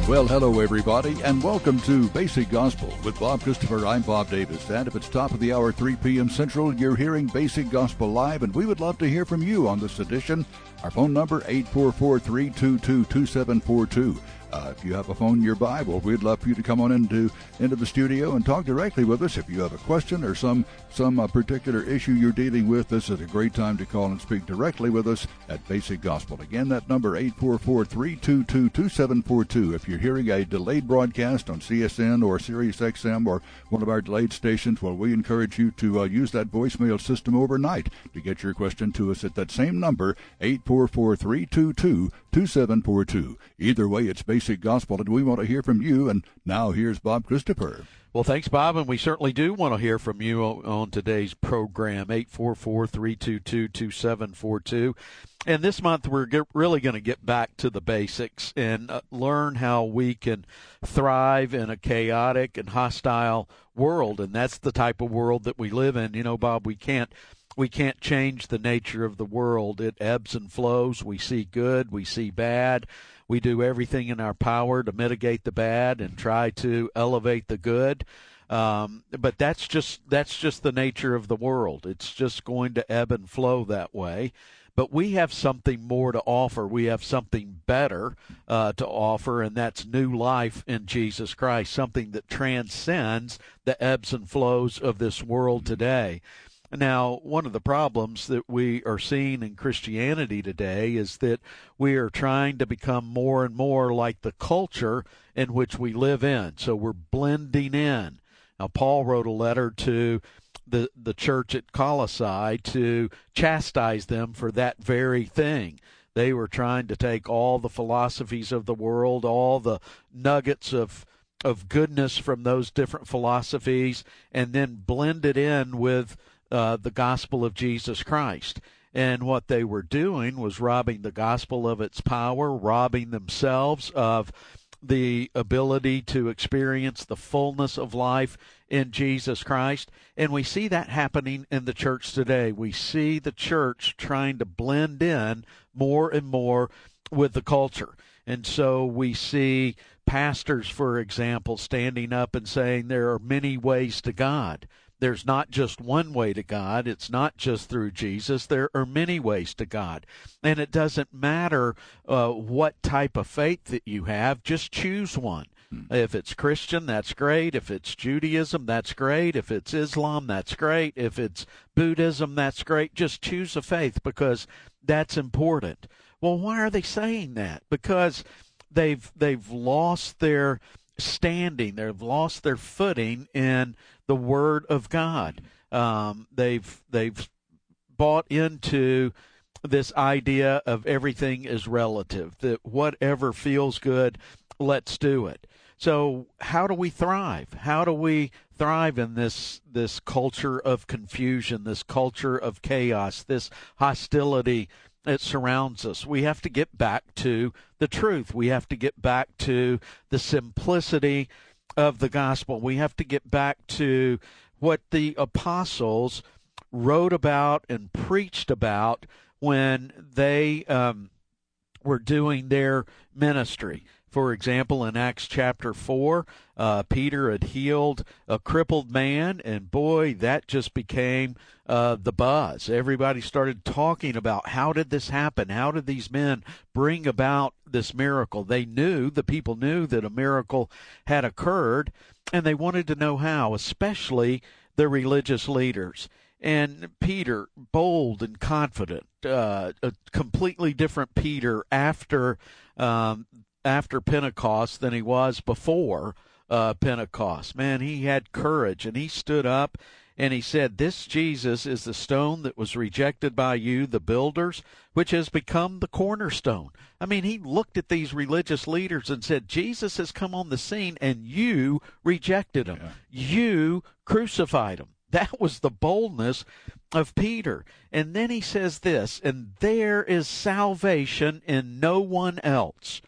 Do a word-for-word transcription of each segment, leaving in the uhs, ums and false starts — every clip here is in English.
Well, hello, everybody, and welcome to Basic Gospel. With Bob Christopher, I'm Bob Davis, and if it's top of the hour, three p.m. Central, you're hearing Basic Gospel Live, and we would love to hear from you on this edition. Our phone number, eight four four, three two two, two seven four two. Uh, if you have a phone nearby, well, we'd love for you to come on into into the studio and talk directly with us. If you have a question or some some uh, particular issue you're dealing with, this is a great time to call and speak directly with us at Basic Gospel. Again, that number, eight four four, three two two, two seven four two. If you're hearing a delayed broadcast on C S N or Sirius X M or one of our delayed stations, well, we encourage you to uh, use that voicemail system overnight to get your question to us at that same number, eight four four, three two two, two seven four two. Either way, it's Basic Gospel, and we want to hear from you. And now here's Bob Christopher. Well, thanks, Bob, and we certainly do want to hear from you on today's program, eight four four, three two two, two seven four two. And this month we're get, really going to get back to the basics and uh, learn how we can thrive in a chaotic and hostile world, and that's the type of world that we live in. You know, Bob, we can't we can't change the nature of the world. It ebbs and flows. We see good, we see bad. We do everything in our power to mitigate the bad and try to elevate the good. Um, but that's just that's just the nature of the world. It's just going to ebb and flow that way. But we have something more to offer. We have something better uh, to offer, and that's new life in Jesus Christ, something that transcends the ebbs and flows of this world today. Now, one of the problems that we are seeing in Christianity today is that we are trying to become more and more like the culture in which we live in. So we're blending in. Now, Paul wrote a letter to the, the church at Colossae to chastise them for that very thing. They were trying to take all the philosophies of the world, all the nuggets of of goodness from those different philosophies, and then blend it in with Uh, the gospel of Jesus Christ. And what they were doing was robbing the gospel of its power, robbing themselves of the ability to experience the fullness of life in Jesus Christ. And we see that happening in the church today. We see the church trying to blend in more and more with the culture. And so we see pastors, for example, standing up and saying there are many ways to God. There's not just one way to God. It's not just through Jesus. There are many ways to God. And it doesn't matter uh, what type of faith that you have. Just choose one. Mm-hmm. If it's Christian, that's great. If it's Judaism, that's great. If it's Islam, that's great. If it's Buddhism, that's great. Just choose a faith because that's important. Well, why are they saying that? Because they've they've lost their standing. They've lost their footing in the Word of God. Um, they've they've bought into this idea of everything is relative, that whatever feels good, let's do it. So how do we thrive? How do we thrive in this this culture of confusion, this culture of chaos, this hostility that surrounds us? We have to get back to the truth. We have to get back to the simplicity of the gospel. We have to get back to what the apostles wrote about and preached about when they um, were doing their ministry. For example, in Acts chapter four, uh, Peter had healed a crippled man, and boy, that just became uh, the buzz. Everybody started talking about how did this happen? How did these men bring about this miracle? They knew, the people knew that a miracle had occurred, and they wanted to know how, especially the religious leaders. And Peter, bold and confident, uh, a completely different Peter after um, after Pentecost than he was before uh, Pentecost. Man, he had courage, and he stood up and he said, "This Jesus is the stone that was rejected by you, the builders, which has become the cornerstone." I mean, he looked at these religious leaders and said, Jesus has come on the scene, and you rejected him. Yeah. You crucified him. That was the boldness of Peter. And then he says this, "And there is salvation in no one else.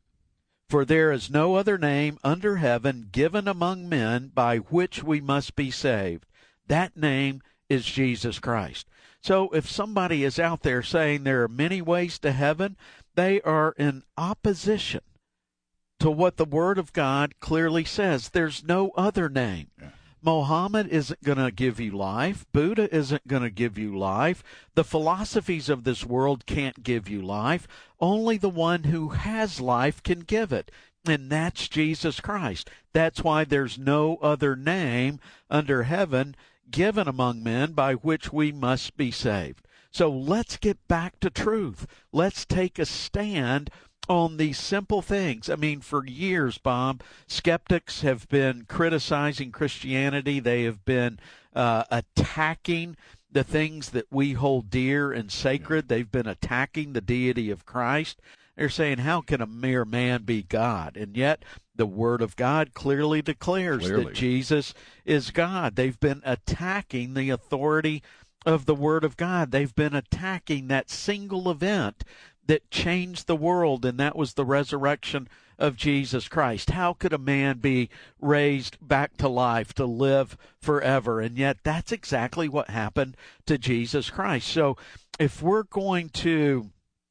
For there is no other name under heaven given among men by which we must be saved." That name is Jesus Christ. So if somebody is out there saying there are many ways to heaven, they are in opposition to what the Word of God clearly says. There's no other name. Yeah. Mohammed isn't going to give you life. Buddha isn't going to give you life. The philosophies of this world can't give you life. Only the one who has life can give it, and that's Jesus Christ. That's why there's no other name under heaven given among men by which we must be saved. So let's get back to truth. Let's take a stand on these simple things. I mean, for years, Bob, skeptics have been criticizing Christianity. They have been uh, attacking the things that we hold dear and sacred. They've been attacking the deity of Christ. They're saying, how can a mere man be God? And yet the Word of God clearly declares clearly. that Jesus is God. They've been attacking the authority of the Word of God. They've been attacking that single event that changed the world, and that was the resurrection of Jesus Christ. How could a man be raised back to life to live forever? And yet that's exactly what happened to Jesus Christ. So if we're going to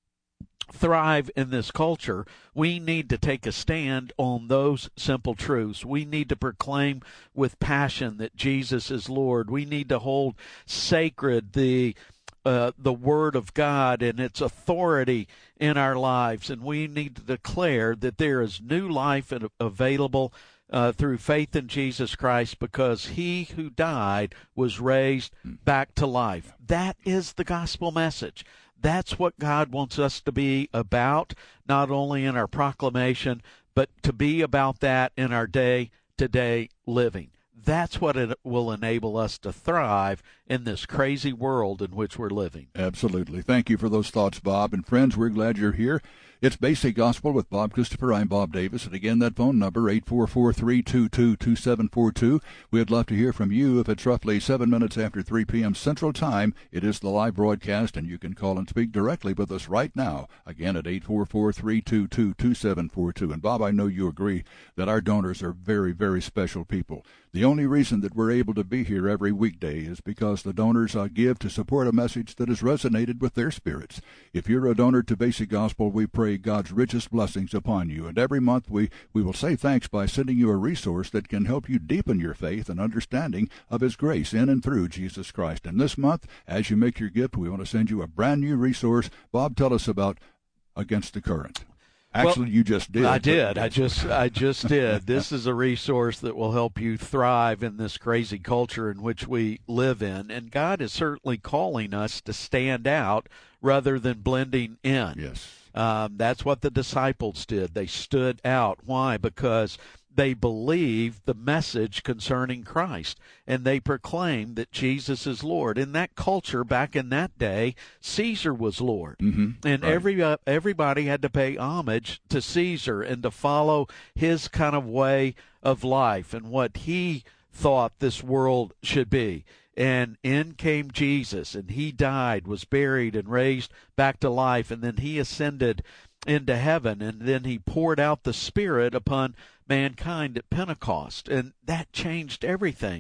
thrive in this culture, we need to take a stand on those simple truths. We need to proclaim with passion that Jesus is Lord. We need to hold sacred the Uh, the Word of God and its authority in our lives, and we need to declare that there is new life available uh, through faith in Jesus Christ, because He who died was raised back to life. That is the gospel message. That's what God wants us to be about, not only in our proclamation, but to be about that in our day-to-day living. That's what it will enable us to thrive in this crazy world in which we're living. Absolutely. Thank you for those thoughts, Bob. And friends, we're glad you're here. It's Basic Gospel with Bob Christopher. I'm Bob Davis. And again, that phone number, eight four four, three two two, two seven four two. We'd love to hear from you. If it's roughly seven minutes after three p.m. Central Time, it is the live broadcast, and you can call and speak directly with us right now. Again, at eight four four, three two two, two seven four two. And Bob, I know you agree that our donors are very, very special people. The only reason that we're able to be here every weekday is because the donors uh, give to support a message that has resonated with their spirits. If you're a donor to Basic Gospel, we pray God's richest blessings upon you. And every month we, we will say thanks by sending you a resource that can help you deepen your faith and understanding of His grace in and through Jesus Christ. And this month, as you make your gift, we want to send you a brand new resource. Bob, tell us about Against the Current. Actually, well, you just did. I did. I just I just did. This is a resource that will help you thrive in this crazy culture in which we live in. And God is certainly calling us to stand out rather than blending in. Yes. Um, that's what the disciples did. They stood out. Why? Because they believed the message concerning Christ, and they proclaimed that Jesus is Lord. In that culture, back in that day, Caesar was Lord, mm-hmm. and right. every uh, everybody had to pay homage to Caesar and to follow his kind of way of life and what he thought this world should be. And in came Jesus, and He died, was buried, and raised back to life, and then He ascended into heaven, and then He poured out the Spirit upon mankind at Pentecost, and that changed everything.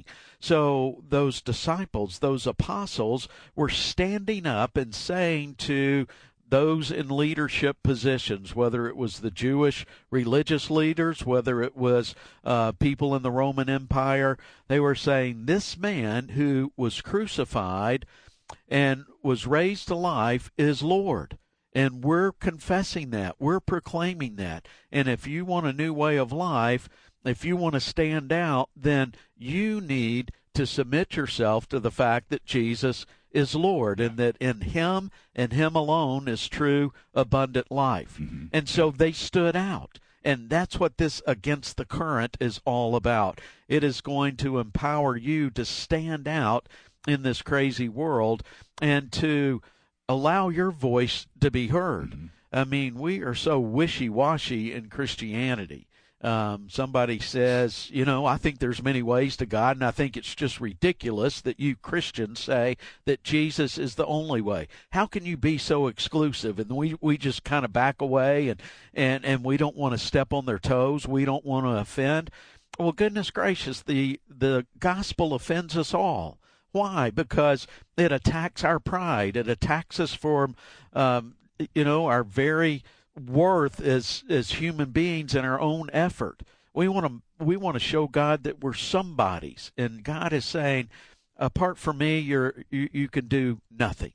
So those disciples, those apostles, were standing up and saying to those in leadership positions, whether it was the Jewish religious leaders, whether it was uh, people in the Roman Empire, they were saying, this man who was crucified and was raised to life is Lord. And we're confessing that. We're proclaiming that. And if you want a new way of life, if you want to stand out, then you need to submit yourself to the fact that Jesus is Lord, and that in Him and Him alone is true abundant life. Mm-hmm. And so they stood out. And that's what this Against the Current is all about. It is going to empower you to stand out in this crazy world and to allow your voice to be heard. Mm-hmm. I mean, we are so wishy-washy in Christianity. Um, somebody says, you know, I think there's many ways to God, and I think it's just ridiculous that you Christians say that Jesus is the only way. How can you be so exclusive? And we, we just kind of back away, and, and, and we don't want to step on their toes. We don't want to offend. Well, goodness gracious, the, the gospel offends us all. Why? Because it attacks our pride. It attacks us for, um, you know, our very worth as as human beings in our own effort. We want to we want to show God that we're somebodies, and God is saying, apart from me, you're you, you can do nothing.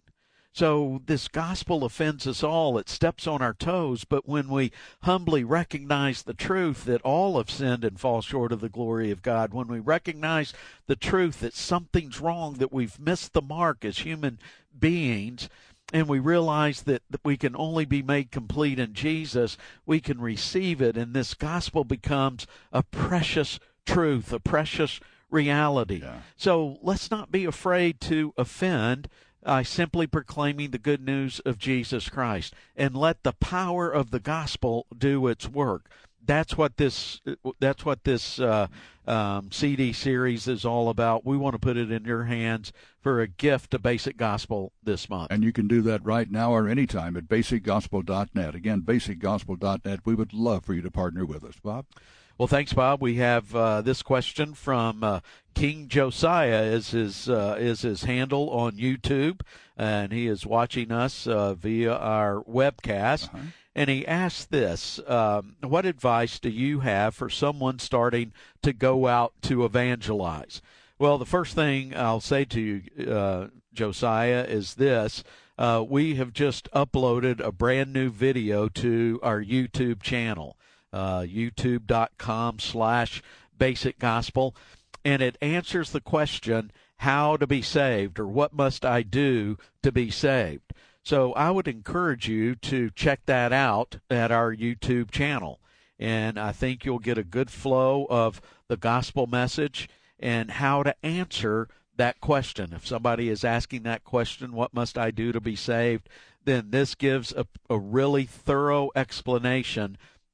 So this gospel offends us all. It steps on our toes. But when we humbly recognize the truth that all have sinned and fall short of the glory of God, when we recognize the truth that something's wrong, that we've missed the mark as human beings, and we realize that, that we can only be made complete in Jesus, we can receive it. And this gospel becomes a precious truth, a precious reality. Yeah. So let's not be afraid to offend by simply proclaiming the good news of Jesus Christ, and let the power of the gospel do its work. That's what this that's what this uh, um, C D series is all about. We want to put it in your hands for a gift to Basic Gospel this month. And you can do that right now or anytime at basic gospel dot net. Again, basic gospel dot net. We would love for you to partner with us, Bob. Well, thanks, Bob. We have uh, this question from uh, King Josiah is his uh, is his handle on YouTube, and he is watching us uh, via our webcast. Uh-huh. And he asked this, um, what advice do you have for someone starting to go out to evangelize? Well, the first thing I'll say to you, uh, Josiah, is this. Uh, we have just uploaded a brand new video to our YouTube channel. Uh, youtube.com slash basic gospel, and it answers the question, how to be saved, or what must I do to be saved? So I would encourage you to check that out at our YouTube channel, and I think you'll get a good flow of the gospel message and how to answer that question. If somebody is asking that question, what must I do to be saved, then this gives a, a really thorough explanation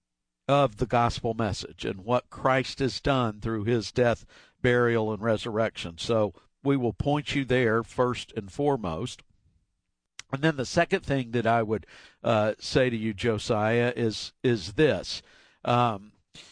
of the gospel message and what Christ has done through his death, burial, and resurrection. So we will point you there first and foremost. And then the second thing that I would uh, say to you, Josiah, is is this. Um,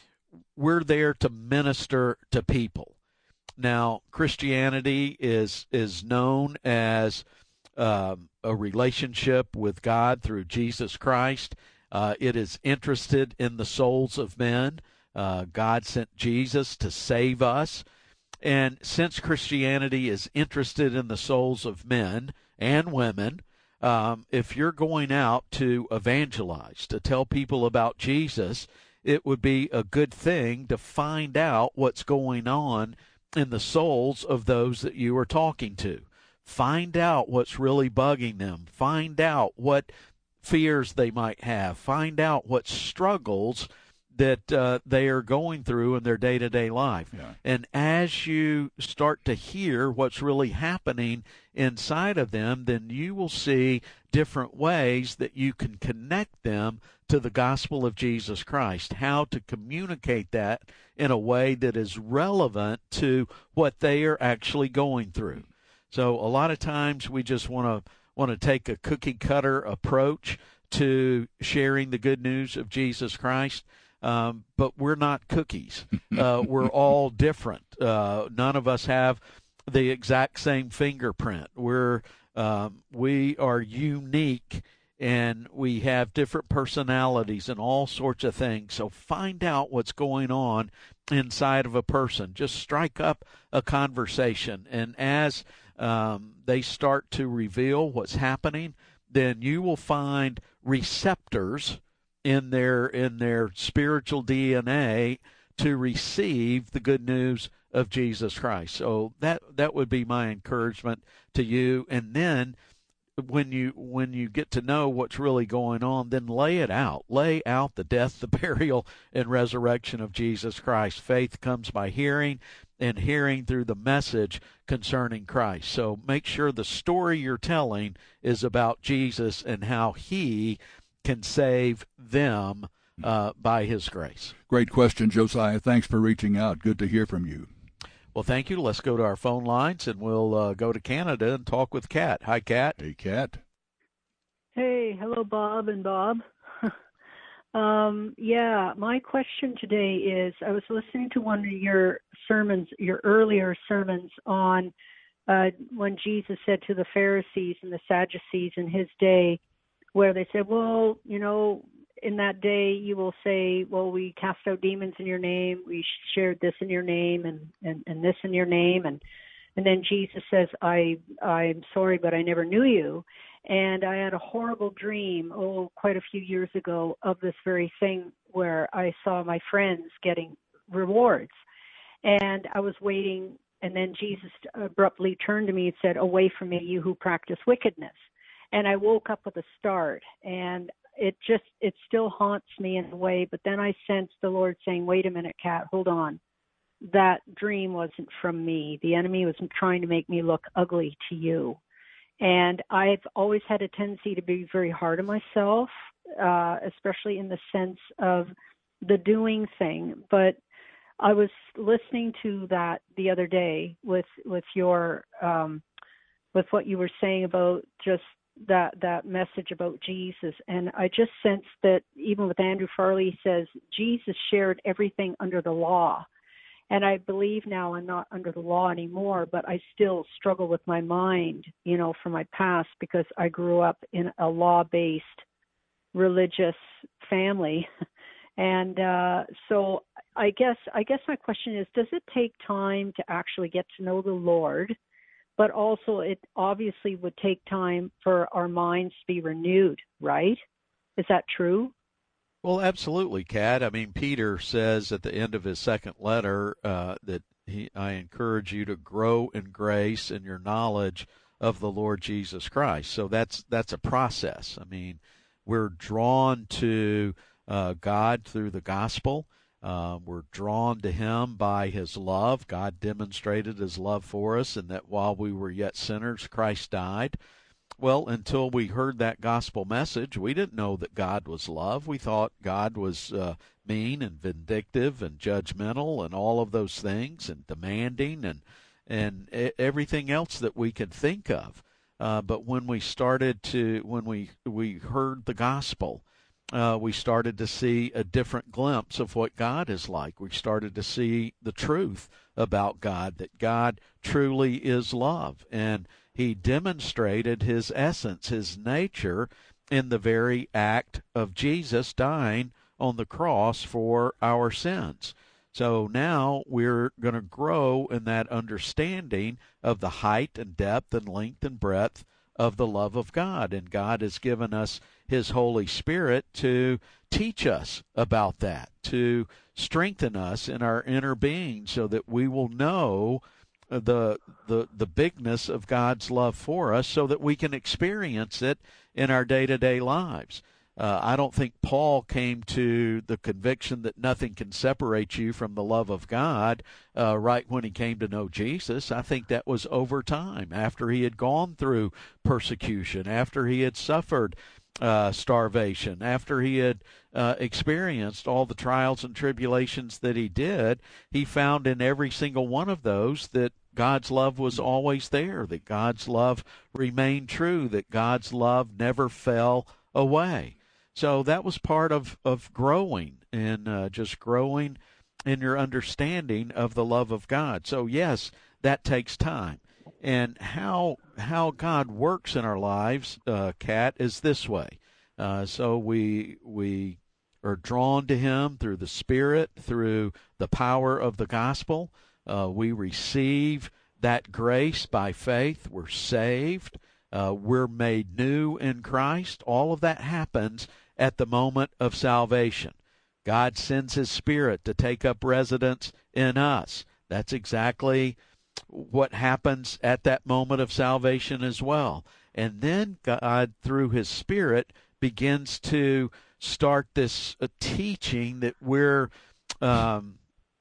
we're there to minister to people. Now, Christianity is, is known as um, a relationship with God through Jesus Christ. Uh, it is interested in the souls of men. Uh, God sent Jesus to save us. And since Christianity is interested in the souls of men and women, um, if you're going out to evangelize, to tell people about Jesus, it would be a good thing to find out what's going on in the souls of those that you are talking to. Find out what's really bugging them. Find out what fears they might have. Find out what struggles that uh, they are going through in their day-to-day life. Yeah. And as you start to hear what's really happening inside of them, then you will see different ways that you can connect them to the gospel of Jesus Christ, how to communicate that in a way that is relevant to what they are actually going through. So a lot of times we just want to want to take a cookie-cutter approach to sharing the good news of Jesus Christ, um, but we're not cookies. Uh, we're all different. Uh, none of us have the exact same fingerprint. We're um, we are unique, and we have different personalities and all sorts of things. So find out what's going on inside of a person. Just strike up a conversation, and as um, they start to reveal what's happening, then you will find receptors in their in their spiritual D N A to receive the good news of Jesus Christ. So that that would be my encouragement to you. And then when you when you get to know what's really going on, then lay it out. Lay out the death, the burial, and resurrection of Jesus Christ. Faith comes by hearing, and hearing through the message concerning Christ. So make sure the story you're telling is about Jesus and how he can save them uh, by his grace. Great question, Josiah. Thanks for reaching out. Good to hear from you. Well, thank you. Let's go to our phone lines, and we'll uh, go to Canada and talk with Kat. Hi, Kat. Hey, Kat. Hey, hello, Bob and Bob. um, yeah, my question today is, I was listening to one of your sermons, your earlier sermons on uh, when Jesus said to the Pharisees and the Sadducees in his day, where they said, well, you know, in that day you will say, well, we cast out demons in your name, we shared this in your name, and, and, and this in your name, and and then Jesus says, I I'm sorry, but I never knew you. And I had a horrible dream, oh, quite a few years ago, of this very thing where I saw my friends getting rewards, and I was waiting. And then Jesus abruptly turned to me and said, away from me, you who practice wickedness. And I woke up with a start, and it just, it still haunts me in a way. But then I sensed the Lord saying, wait a minute, Kat, hold on. That dream wasn't from me. The enemy wasn't trying to make me look ugly to you. And I've always had a tendency to be very hard on myself, uh, especially in the sense of the doing thing. But I was listening to that the other day with with your um, with what you were saying about just that that message about Jesus, and I just sensed that even with Andrew Farley, he says Jesus shared everything under the law, and I believe now I'm not under the law anymore, but I still struggle with my mind, you know, from my past, because I grew up in a law-based religious family. And uh, so I guess I guess my question is, does it take time to actually get to know the Lord? But also it obviously would take time for our minds to be renewed, right? Is that true? Well, absolutely, Kat. I mean, Peter says at the end of his second letter uh, that he, I encourage you to grow in grace and your knowledge of the Lord Jesus Christ. So that's that's a process. I mean, we're drawn to Uh, God through the gospel. Uh, we're drawn to him by his love. God demonstrated his love for us, and that while we were yet sinners, Christ died. Well, until we heard that gospel message, we didn't know that God was love. We thought God was uh, mean and vindictive and judgmental and all of those things, and demanding and and everything else that we could think of. Uh, but when we started to, when we we heard the gospel, Uh, we started to see a different glimpse of what God is like. We started to see the truth about God, that God truly is love. And he demonstrated his essence, his nature, in the very act of Jesus dying on the cross for our sins. So now we're going to grow in that understanding of the height and depth and length and breadth of the love of God. And God has given us his Holy Spirit to teach us about that, to strengthen us in our inner being so that we will know the the the bigness of God's love for us, so that we can experience it in our day-to-day lives. Uh, I don't think Paul came to the conviction that nothing can separate you from the love of God uh, right when he came to know Jesus. I think that was over time, after he had gone through persecution, after he had suffered uh, starvation, after he had uh, experienced all the trials and tribulations that he did. He found in every single one of those that God's love was always there, that God's love remained true, that God's love never fell away. So that was part of, of growing and uh, just growing in your understanding of the love of God. So, yes, that takes time. And how how God works in our lives, uh, Kat, is this way. Uh, so we we are drawn to him through the Spirit, through the power of the gospel. Uh, we receive that grace by faith. We're saved. Uh, we're made new in Christ. All of that happens at the moment of salvation. God sends his Spirit to take up residence in us. That's exactly what happens at that moment of salvation as well. And then God, through his Spirit, begins to start this uh, teaching that we're um,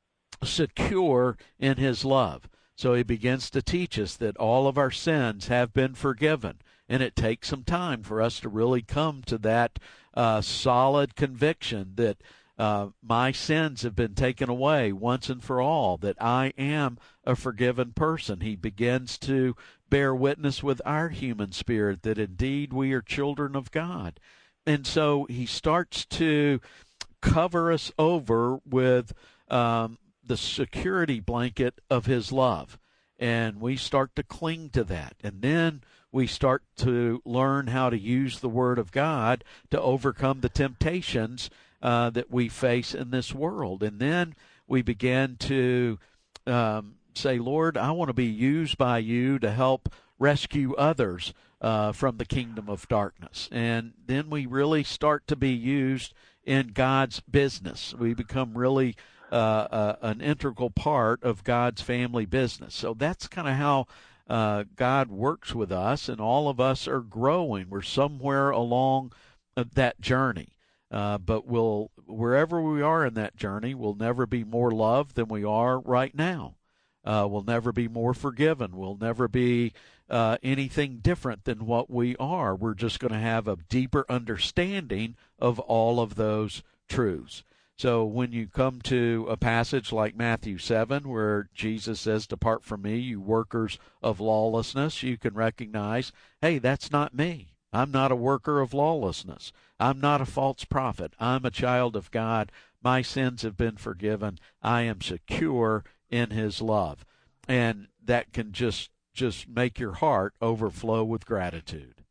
secure in his love. So he begins to teach us that all of our sins have been forgiven. And it takes some time for us to really come to that uh, solid conviction that uh, my sins have been taken away once and for all, that I am a forgiven person. He begins to bear witness with our human spirit that indeed we are children of God. And so he starts to cover us over with um, the security blanket of his love. And we start to cling to that. And then we start to learn how to use the Word of God to overcome the temptations uh, that we face in this world. And then we begin to um, say, Lord, I want to be used by you to help rescue others uh, from the kingdom of darkness. And then we really start to be used in God's business. We become really uh, uh, an integral part of God's family business. So that's kind of how uh, God works with us, and all of us are growing. We're somewhere along that journey. Uh, but we'll, wherever we are in that journey, we'll never be more loved than we are right now. Uh, we'll never be more forgiven. We'll never be uh, anything different than what we are. We're just going to have a deeper understanding of all of those truths. So when you come to a passage like Matthew seven, where Jesus says, "Depart from me, you workers of lawlessness," you can recognize, hey, that's not me. I'm not a worker of lawlessness. I'm not a false prophet. I'm a child of God. My sins have been forgiven. I am secure in his love. And that can just just make your heart overflow with gratitude.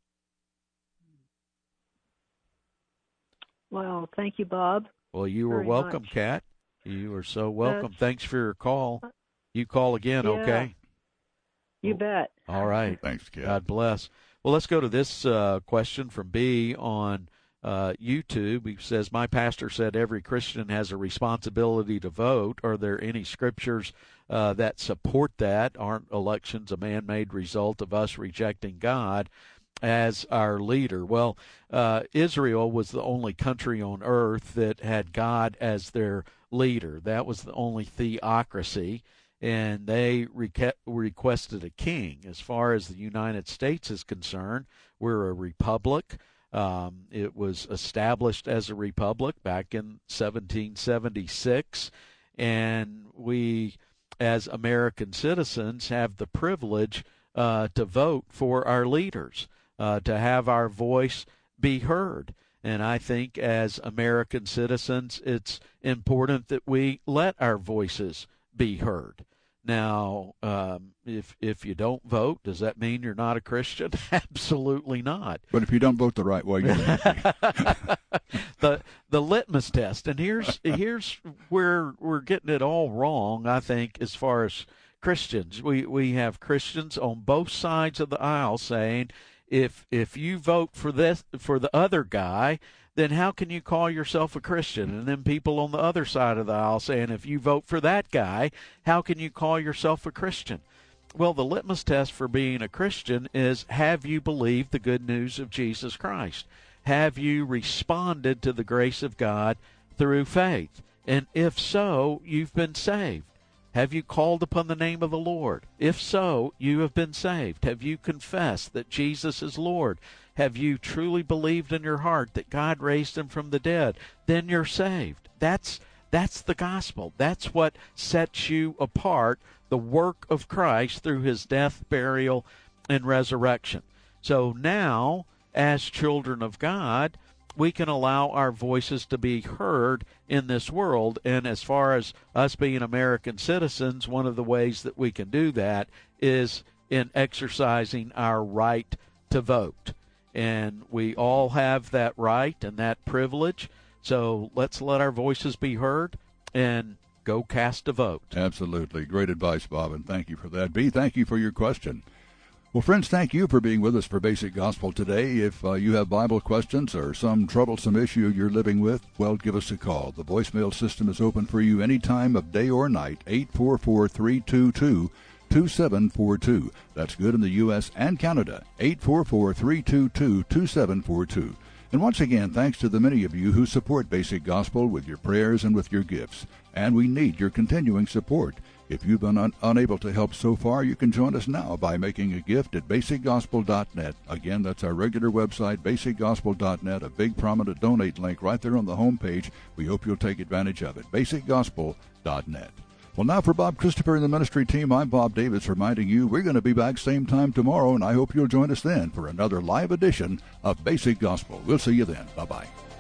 Wow, thank you, Bob. Well, you were Very welcome, much. Kat. You are so welcome. That's, Thanks for your call. You call again, yeah, okay? You bet. All right. Thanks, Kat. God bless. Well, let's go to this uh, question from B on uh, YouTube. He says, my pastor said every Christian has a responsibility to vote. Are there any scriptures uh, that support that? Aren't elections a man-made result of us rejecting God as our leader? Well, uh, Israel was the only country on earth that had God as their leader. That was the only theocracy, and they reque- requested a king. As far as the United States is concerned, we're a republic. Um, it was established as a republic back in seventeen seventy-six, and we, as American citizens, have the privilege uh, to vote for our leaders, uh, to have our voice be heard. And I think as American citizens, it's important that we let our voices be heard. Now, um, if if you don't vote, does that mean you're not a Christian? Absolutely not. But if you don't vote the right way, you're the the litmus test, and here's here's where we're getting it all wrong, I think, as far as Christians. We we have Christians on both sides of the aisle saying, if if you vote for this for the other guy, then how can you call yourself a Christian? And then people on the other side of the aisle saying, if you vote for that guy, how can you call yourself a Christian? Well, the litmus test for being a Christian is, have you believed the good news of Jesus Christ? Have you responded to the grace of God through faith? And if so, you've been saved. Have you called upon the name of the Lord? If so, you have been saved. Have you confessed that Jesus is Lord? Have you truly believed in your heart that God raised him from the dead? Then you're saved. That's that's the gospel. That's what sets you apart, the work of Christ through his death, burial, and resurrection. So now, as children of God, we can allow our voices to be heard in this world. And as far as us being American citizens, one of the ways that we can do that is in exercising our right to vote. And we all have that right and that privilege. So let's let our voices be heard and go cast a vote. Absolutely. Great advice, Bob, and thank you for that. B, thank you for your question. Well, friends, thank you for being with us for Basic Gospel today. If uh, you have Bible questions or some troublesome issue you're living with, well, give us a call. The voicemail system is open for you any time of day or night, eight four four, three two two, two seven four two. That's good in the U S and Canada, eight four four, three two two, two seven four two. And once again, thanks to the many of you who support Basic Gospel with your prayers and with your gifts. And we need your continuing support. If you've been un- unable to help so far, you can join us now by making a gift at basic gospel dot net. Again, that's our regular website, basic gospel dot net, a big prominent donate link right there on the home page. We hope you'll take advantage of it, basic gospel dot net. Well, now for Bob Christopher and the ministry team, I'm Bob Davis reminding you we're going to be back same time tomorrow, and I hope you'll join us then for another live edition of Basic Gospel. We'll see you then. Bye-bye.